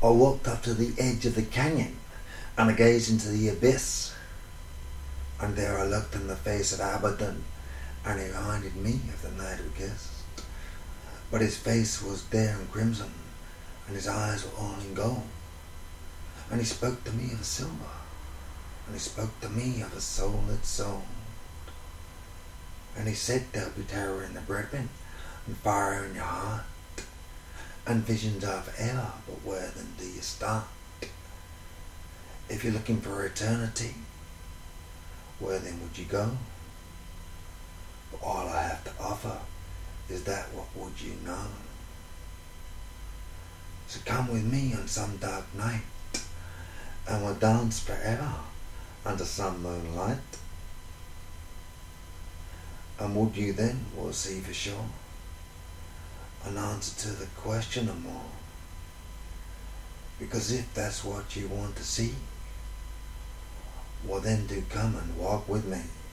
I walked up to the edge of the canyon and I gazed into the abyss. And there I looked in the face of Abaddon, and he reminded me of the night we kissed. But his face was there in crimson, and his eyes were all in gold. And he spoke to me of silver, and he spoke to me of a soul that sold. And he said there'll be terror in the brethren, and fire in your heart, and visions are forever, but where then do you start? If you're looking for eternity, where then would you go? But all I have to offer is that what would you know? So come with me on some dark night, and we'll dance forever under some moonlight. And would you then, we'll see for sure, an answer to the question or more? Because if that's what you want to see, well then do come and walk with me.